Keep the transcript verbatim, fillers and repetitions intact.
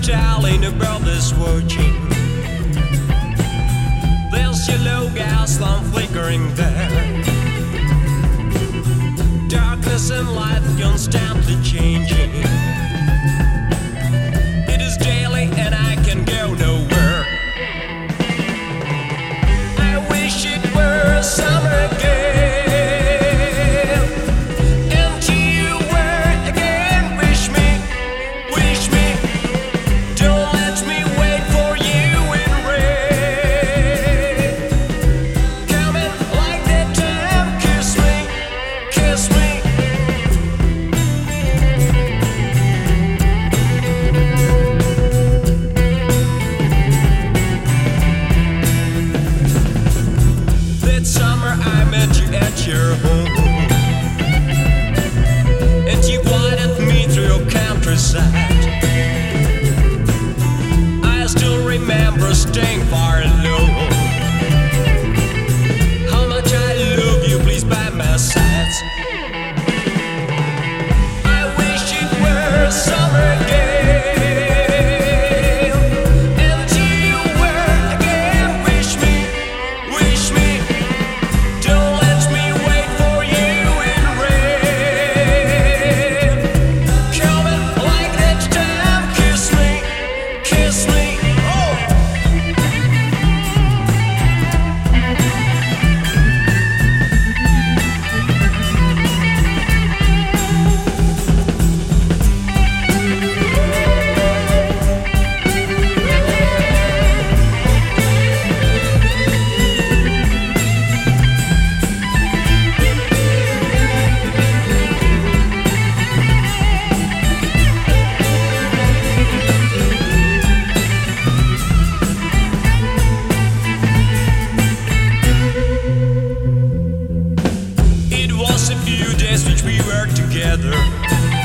telling about this watching. There's yellow gas lamp flickering there. Darkness and light constantly changing. It is daily and I can go nowhere. I wish it were summer again, and you were again. Wish me, wish me. Don't let me wait for you in rain. Coming like that time, kiss me, kiss me. That summer I met you at your home, and you guided me through your countryside. I still remember staying far alone. How much I love you, please by my side. I wish it were summer again, and you were again. Wish me, wish me. Don't let me wait for you in rain. Coming like that time, kiss me, kiss me. Oh. It was a few days which we were together.